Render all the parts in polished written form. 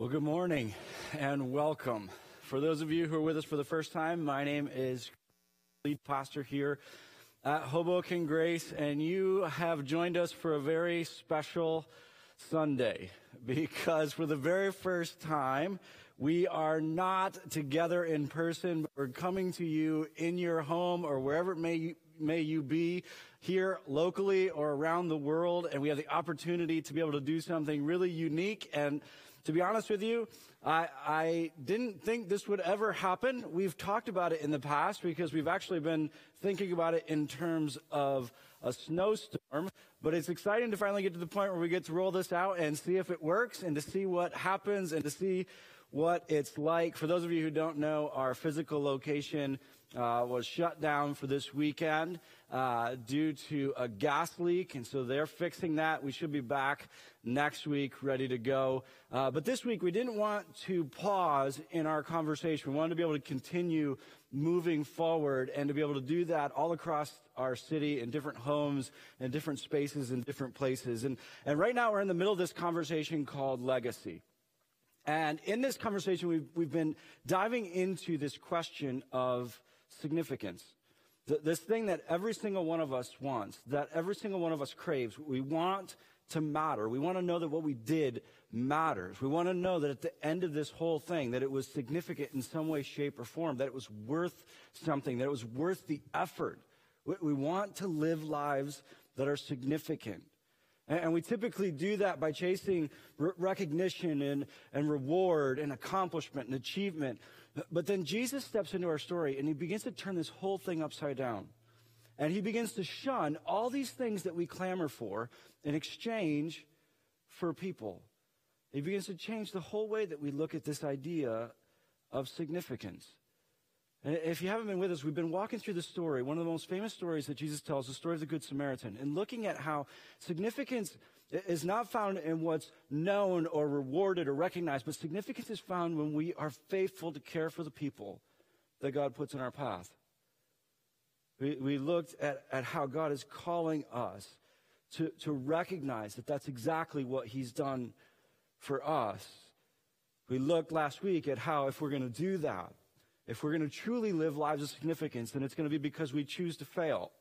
Well, good morning and welcome. For those of you who are with us for the first time, my name is lead pastor here at Hoboken Grace, and you have joined us for a very special Sunday because for the very first time, we are not together in person, but we're coming to you in your home or wherever it may you be here locally or around the world, and we have the opportunity to be able to do something really unique. And to be honest with you, I didn't think this would ever happen. We've talked about it in the past because we've actually been thinking about it in terms of a snowstorm. But it's exciting to finally get to the point where we get to roll this out and see if it works and to see what happens and to see what it's like. For those of you who don't know, our physical location was shut down for this weekend due to a gas leak, and so they're fixing that. We should be back next week ready to go. But this week we didn't want to pause in our conversation. We wanted to be able to continue moving forward and to be able to do that all across our city in different homes and different spaces and different places. And right now we're in the middle of this conversation called Legacy. And in this conversation, we've been diving into this question of significance. This thing that every single one of us wants, that every single one of us craves. We want to matter. We want to know that what we did matters. We want to know that at the end of this whole thing, that it was significant in some way, shape, or form, that it was worth something, that it was worth the effort. We want to live lives that are significant. And we typically do that by chasing recognition and reward and accomplishment and achievement. But then Jesus steps into our story and he begins to turn this whole thing upside down. And he begins to shun all these things that we clamor for in exchange for people. He begins to change the whole way that we look at this idea of significance. And if you haven't been with us, we've been walking through the story, one of the most famous stories that Jesus tells, the story of the Good Samaritan, and looking at how significance is not found in what's known or rewarded or recognized, but significance is found when we are faithful to care for the people that God puts in our path. We looked at how God is calling us to recognize that that's exactly what he's done for us. We looked last week at how if we're going to do that, if we're going to truly live lives of significance, then it's going to be because we choose to fail.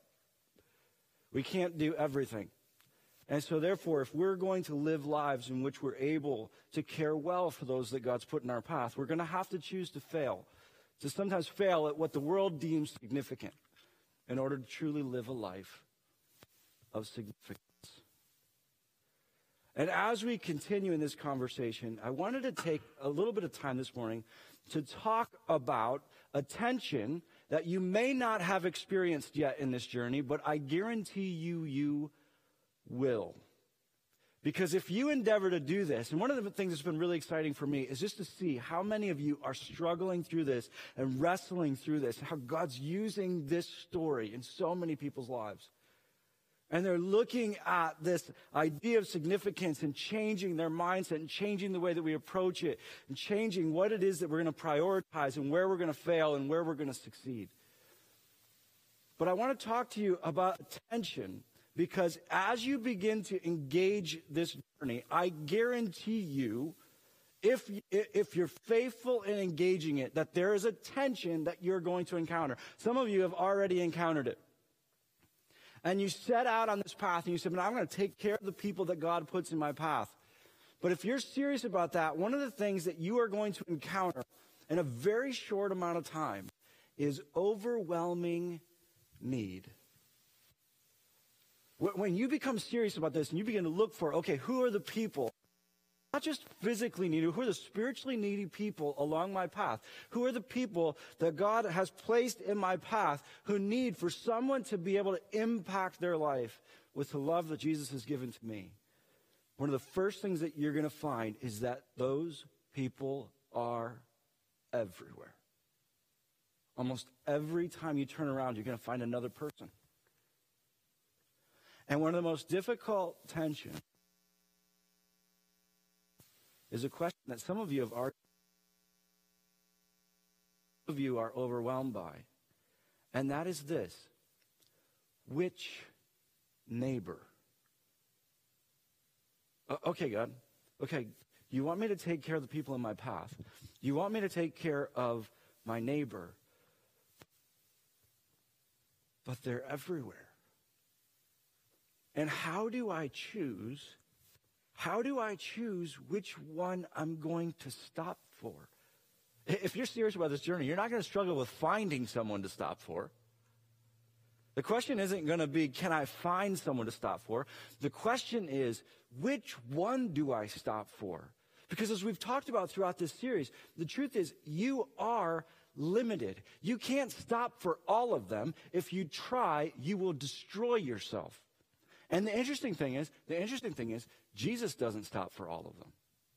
We can't do everything. And so therefore, if we're going to live lives in which we're able to care well for those that God's put in our path, we're going to have to choose to fail, to sometimes fail at what the world deems significant in order to truly live a life of significance. And as we continue in this conversation, I wanted to take a little bit of time this morning to talk about a tension that you may not have experienced yet in this journey, but I guarantee you will. Because if you endeavor to do this, and one of the things that's been really exciting for me is just to see how many of you are struggling through this and wrestling through this, how God's using this story in so many people's lives. And they're looking at this idea of significance and changing their mindset and changing the way that we approach it and changing what it is that we're going to prioritize and where we're going to fail and where we're going to succeed. But I want to talk to you about tension because as you begin to engage this journey, I guarantee you, if you're faithful in engaging it, that there is a tension that you're going to encounter. Some of you have already encountered it. And you set out on this path and you said, I'm going to take care of the people that God puts in my path. But if you're serious about that, one of the things that you are going to encounter in a very short amount of time is overwhelming need. When you become serious about this and you begin to look for, okay, who are the people, not just physically needy, who are the spiritually needy people along my path? Who are the people that God has placed in my path who need for someone to be able to impact their life with the love that Jesus has given to me? One of the first things that you're going to find is that those people are everywhere. Almost every time you turn around, you're going to find another person. And one of the most difficult tensions is a question that some of you are overwhelmed by. And that is this: which neighbor? Okay, God. Okay, You want me to take care of the people in my path. You want me to take care of my neighbor. But they're everywhere. And how do I choose? How do I choose which one I'm going to stop for? If you're serious about this journey, you're not going to struggle with finding someone to stop for. The question isn't going to be, can I find someone to stop for? The question is, which one do I stop for? Because as we've talked about throughout this series, the truth is you are limited. You can't stop for all of them. If you try, you will destroy yourself. And the interesting thing is, Jesus doesn't stop for all of them.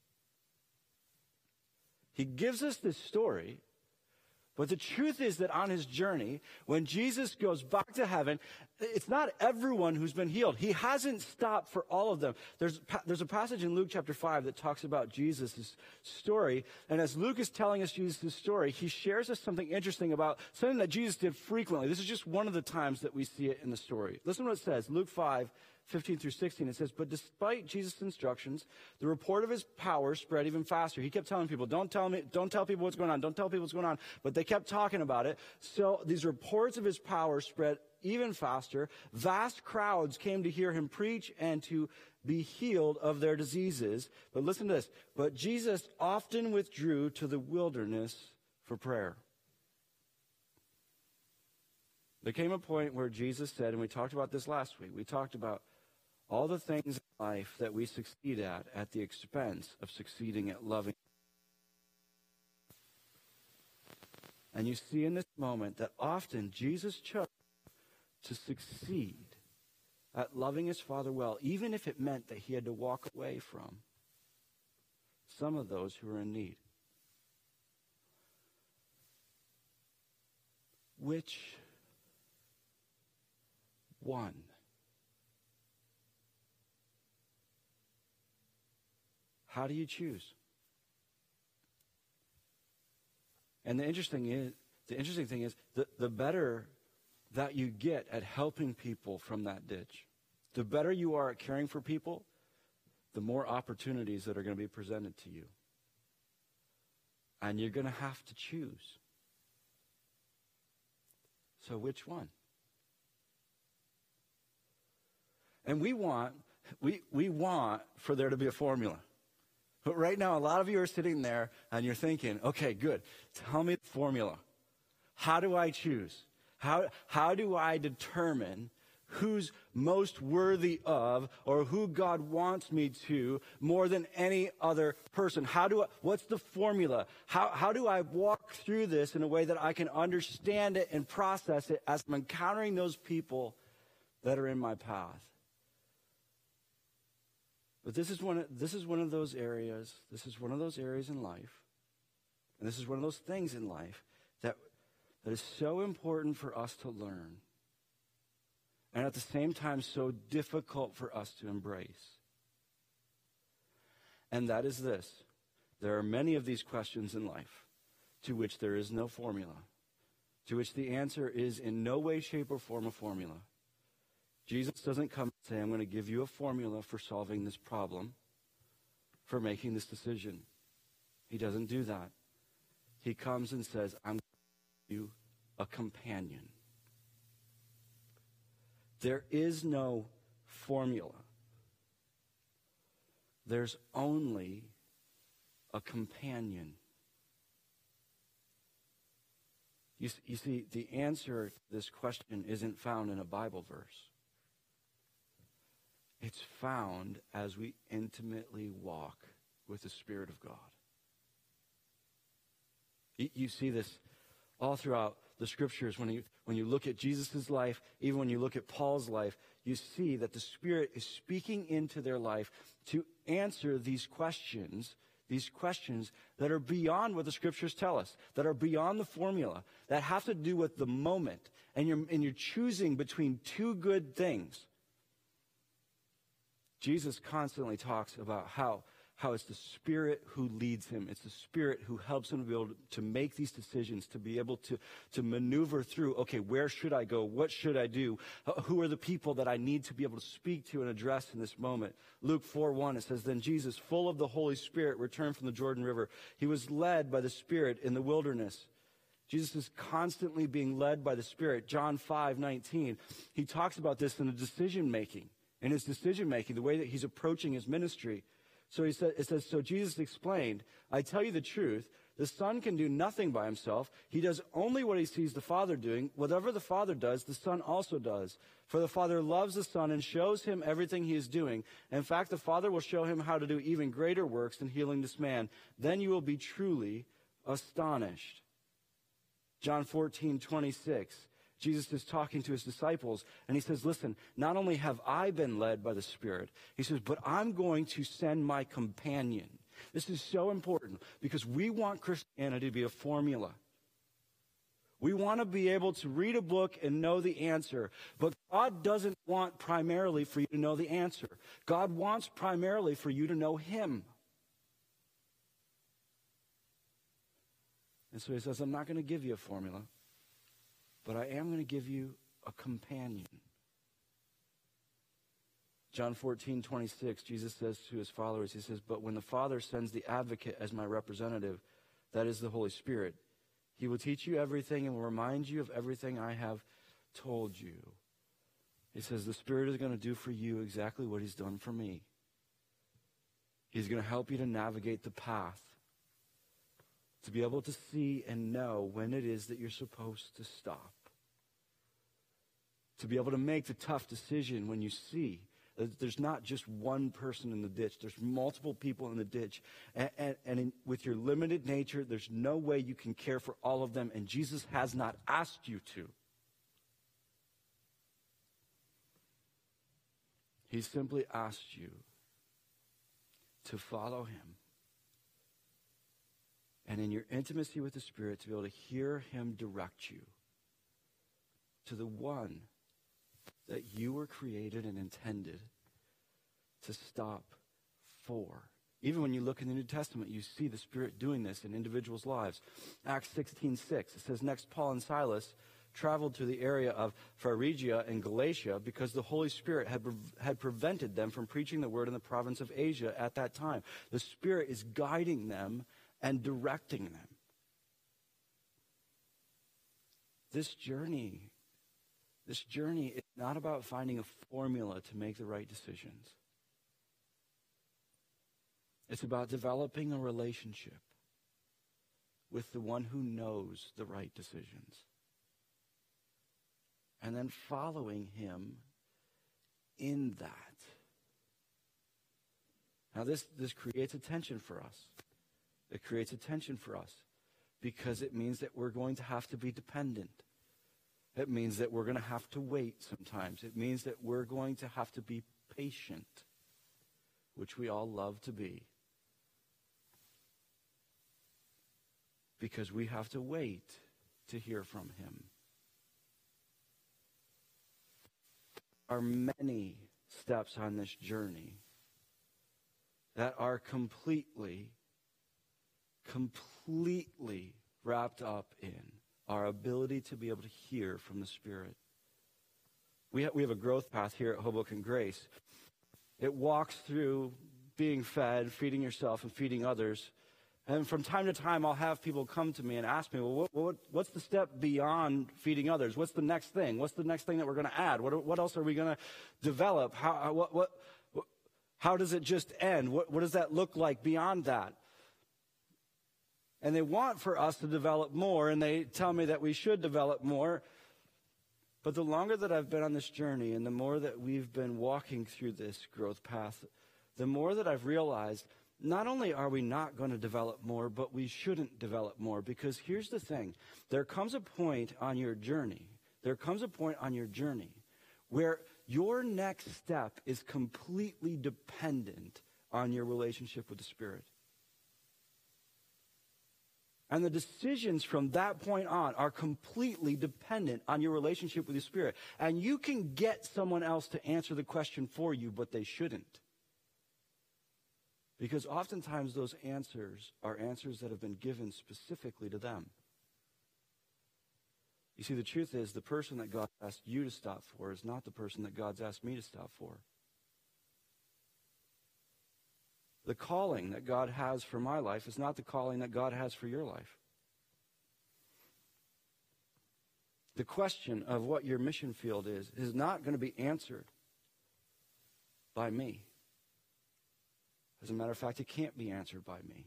He gives us this story, but the truth is that on his journey, when Jesus goes back to heaven, it's not everyone who's been healed. He hasn't stopped for all of them. There's a passage in Luke chapter 5 that talks about Jesus' story. And as Luke is telling us Jesus' story, he shares us something interesting about something that Jesus did frequently. This is just one of the times that we see it in the story. Listen to what it says. Luke 5:15 through 16, it says, but despite Jesus' instructions, the report of his power spread even faster. He kept telling people, don't tell people what's going on, don't tell people what's going on. But they kept talking about it. So these reports of his power spread even faster. Vast crowds came to hear him preach and to be healed of their diseases. But listen to this. But Jesus often withdrew to the wilderness for prayer. There came a point where Jesus said, and we talked about this last week, we talked about all the things in life that we succeed at the expense of succeeding at loving. And you see in this moment that often Jesus chose to succeed at loving his Father well, even if it meant that he had to walk away from some of those who were in need. Which one? How do you choose? And the interesting thing is, the better that you get at helping people from that ditch, the better you are at caring for people, the more opportunities that are going to be presented to you. And you're going to have to choose. So which one? And we want for there to be a formula. But right now, a lot of you are sitting there and you're thinking, okay, good. Tell me the formula. How do I choose? How do I determine who's most worthy of, or who God wants me to more than any other person? What's the formula? How do I walk through this in a way that I can understand it and process it as I'm encountering those people that are in my path? But this is one of those areas. This is one of those areas in life, and this is one of those things in life that is so important for us to learn, and at the same time so difficult for us to embrace. And that is this. There are many of these questions in life to which there is no formula, to which the answer is in no way, shape, or form a formula. Jesus doesn't come and say, I'm going to give you a formula for solving this problem, for making this decision. He doesn't do that. He comes and says, I'm going to give you a companion. There is no formula. There's only a companion. You see, the answer to this question isn't found in a Bible verse. It's found as we intimately walk with the Spirit of God. You see this all throughout the Scriptures. When you look at Jesus' life, even when you look at Paul's life, you see that the Spirit is speaking into their life to answer these questions that are beyond what the Scriptures tell us, that are beyond the formula, that have to do with the moment, and you're choosing between two good things. Jesus constantly talks about how it's the Spirit who leads him. It's the Spirit who helps him to be able to make these decisions, to be able to maneuver through, okay, where should I go? What should I do? Who are the people that I need to be able to speak to and address in this moment? Luke 4:1, it says, then Jesus, full of the Holy Spirit, returned from the Jordan River. He was led by the Spirit in the wilderness. Jesus is constantly being led by the Spirit. John 5:19, he talks about this in his decision making, the way that he's approaching his ministry. So it says, so Jesus explained, I tell you the truth, the Son can do nothing by himself. He does only what he sees the Father doing. Whatever the Father does, the Son also does. For the Father loves the Son and shows him everything he is doing. In fact, the Father will show him how to do even greater works than healing this man. Then you will be truly astonished. John 14:26. Jesus is talking to his disciples, and he says, listen, not only have I been led by the Spirit, he says, but I'm going to send my companion. This is so important because we want Christianity to be a formula. We want to be able to read a book and know the answer, but God doesn't want primarily for you to know the answer. God wants primarily for you to know him. And so he says, I'm not going to give you a formula, but I am going to give you a companion. John 14:26, Jesus says to his followers, he says, but when the Father sends the advocate as my representative, that is the Holy Spirit, he will teach you everything and will remind you of everything I have told you. He says, the Spirit is going to do for you exactly what he's done for me. He's going to help you to navigate the path, to be able to see and know when it is that you're supposed to stop. To be able to make the tough decision when you see that there's not just one person in the ditch. There's multiple people in the ditch. With your limited nature, there's no way you can care for all of them, and Jesus has not asked you to. He simply asked you to follow him. And in your intimacy with the Spirit, to be able to hear him direct you to the one that you were created and intended to stop for. Even when you look in the New Testament, you see the Spirit doing this in individuals' lives. Acts 16:6, it says, next Paul and Silas traveled to the area of Phrygia and Galatia because the Holy Spirit had prevented them from preaching the word in the province of Asia at that time. The Spirit is guiding them and directing them. This journey is not about finding a formula to make the right decisions. It's about developing a relationship with the one who knows the right decisions. And then following him in that. Now this creates a tension for us. It creates a tension for us because it means that we're going to have to be dependent. It means that we're going to have to wait sometimes. It means that we're going to have to be patient, which we all love to be. Because we have to wait to hear from him. There are many steps on this journey that are completely wrapped up in our ability to be able to hear from the Spirit. We have a growth path here at Hoboken Grace. It walks through being fed, feeding yourself, and feeding others. And from time to time, I'll have people come to me and ask me, well, what's the step beyond feeding others? What's the next thing? What's the next thing that we're going to add? What else are we going to develop? How does it just end? What does that look like beyond that? And they want for us to develop more, and they tell me that we should develop more. But the longer that I've been on this journey and the more that we've been walking through this growth path, the more that I've realized not only are we not going to develop more, but we shouldn't develop more. Because here's the thing. There comes a point on your journey where your next step is completely dependent on your relationship with the Spirit. And the decisions from that point on are completely dependent on your relationship with the Spirit. And you can get someone else to answer the question for you, but they shouldn't. Because oftentimes those answers are answers that have been given specifically to them. You see, the truth is the person that God asked you to stop for is not the person that God's asked me to stop for. The calling that God has for my life is not the calling that God has for your life. The question of what your mission field is not going to be answered by me. As a matter of fact, it can't be answered by me.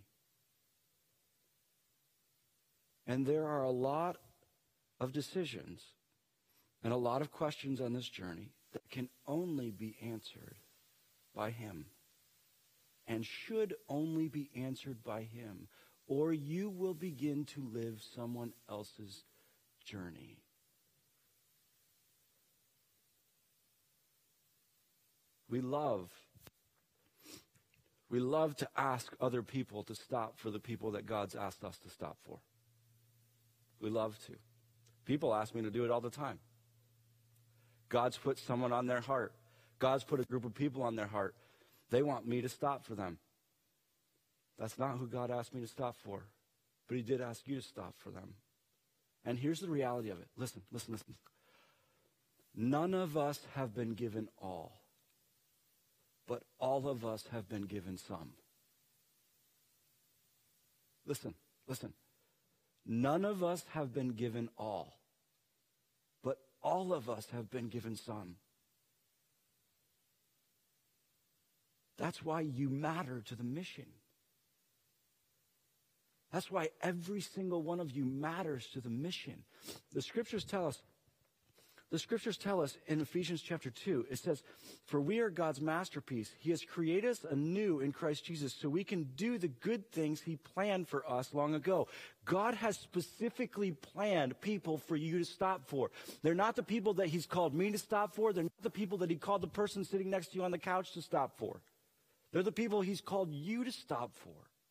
And there are a lot of decisions and a lot of questions on this journey that can only be answered by him and should only be answered by him, or you will begin to live someone else's journey. We love to ask other people to stop for the people that God's asked us to stop for. We love to. People ask me to do it all the time. God's put someone on their heart. God's put a group of people on their heart. They want me to stop for them. That's not who God asked me to stop for. But he did ask you to stop for them. And here's the reality of it. Listen. None of us have been given all. But all of us have been given some. Listen. None of us have been given all. But all of us have been given some. That's why you matter to the mission. That's why every single one of you matters to the mission. The scriptures tell us in Ephesians chapter 2, it says, "For we are God's masterpiece. He has created us anew in Christ Jesus so we can do the good things he planned for us long ago." God has specifically planned people for you to stop for. They're not the people that he's called me to stop for. They're not the people that he called the person sitting next to you on the couch to stop for. They're the people he's called you to stop for.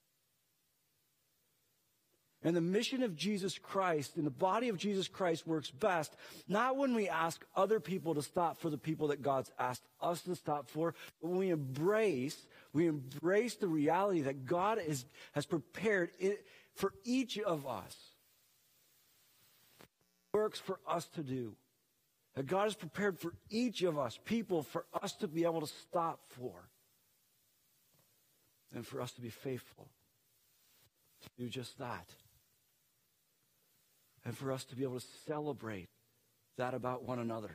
And the mission of Jesus Christ, and the body of Jesus Christ, works best not when we ask other people to stop for the people that God's asked us to stop for, but when we embrace the reality that God has prepared it for each of us. Works for us to do. That God has prepared for each of us, people, for us to be able to stop for. And for us to be faithful to do just that. And for us to be able to celebrate that about one another.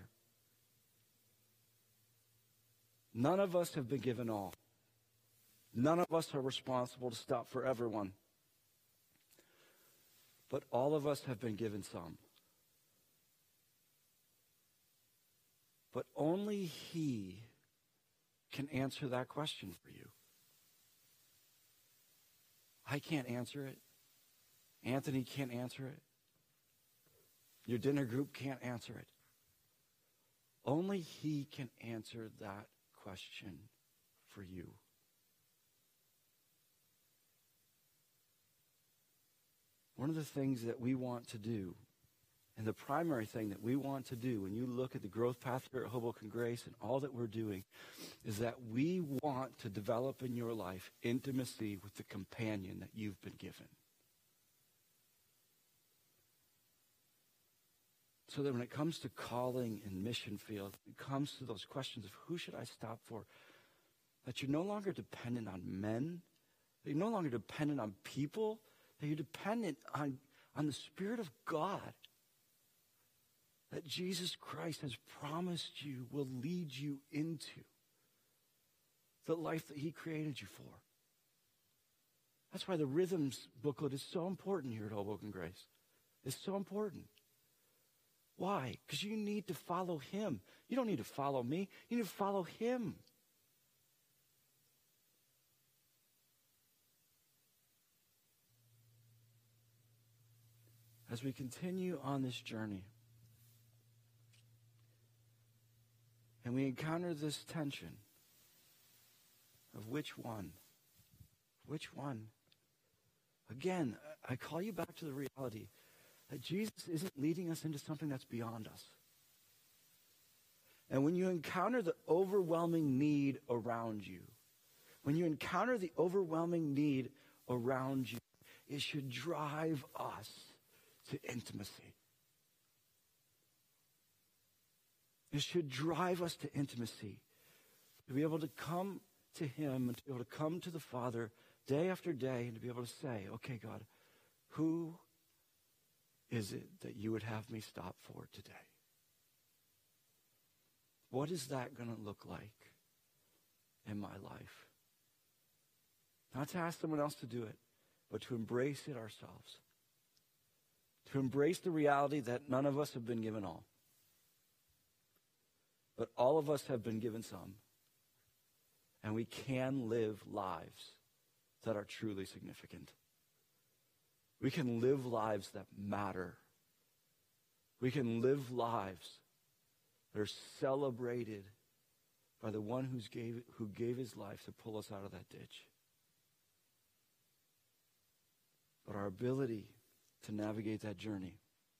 None of us have been given all. None of us are responsible to stop for everyone. But all of us have been given some. But only he can answer that question for you. I can't answer it. Anthony can't answer it. Your dinner group can't answer it. Only he can answer that question for you. One of the things that we want to do, and the primary thing that we want to do when you look at the growth path here at Hoboken Grace and all that we're doing, is that we want to develop in your life intimacy with the companion that you've been given. So that when it comes to calling and mission field, it comes to those questions of who should I stop for, that you're no longer dependent on men, that you're no longer dependent on people, that you're dependent on the Spirit of God that Jesus Christ has promised you will lead you into the life that he created you for. That's why the Rhythms booklet is so important here at Hoboken Grace. It's so important. Why? Because you need to follow him. You don't need to follow me. You need to follow him. As we continue on this journey, and we encounter this tension of which one? Which one? Again, I call you back to the reality that Jesus isn't leading us into something that's beyond us. And when you encounter the overwhelming need around you, when you encounter the overwhelming need around you, it should drive us to intimacy. It should drive us to intimacy, to be able to come to him and to be able to come to the Father day after day and to be able to say, okay, God, who is it that you would have me stop for today? What is that going to look like in my life? Not to ask someone else to do it, but to embrace it ourselves. To embrace the reality that none of us have been given all. But all of us have been given some. And we can live lives that are truly significant. We can live lives that matter. We can live lives that are celebrated by the one who gave his life to pull us out of that ditch. But our ability to navigate that journey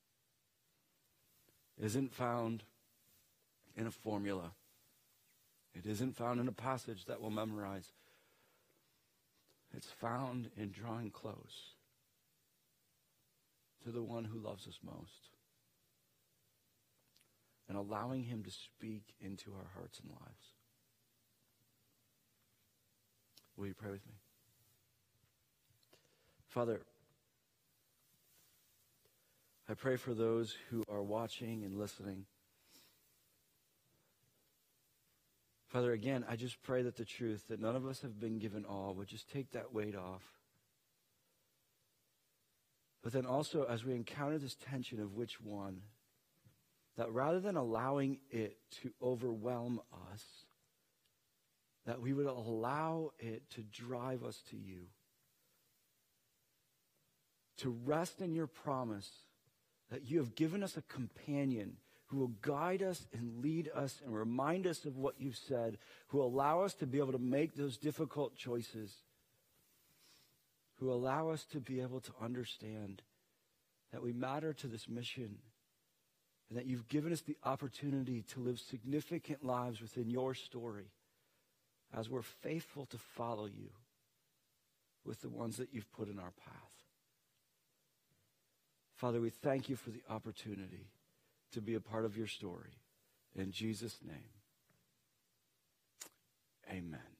isn't found in a formula. It isn't found in a passage that we'll memorize. It's found in drawing close to the one who loves us most and allowing him to speak into our hearts and lives. Will you pray with me? Father, I pray for those who are watching and listening. Father, again, I just pray that the truth that none of us have been given all would just take that weight off. But then also, as we encounter this tension of which one, that rather than allowing it to overwhelm us, that we would allow it to drive us to you. To rest in your promise that you have given us a companion who will guide us and lead us and remind us of what you've said, who will allow us to be able to make those difficult choices, who allow us to be able to understand that we matter to this mission and that you've given us the opportunity to live significant lives within your story as we're faithful to follow you with the ones that you've put in our path. Father, we thank you for the opportunity to be a part of your story. In Jesus' name, amen.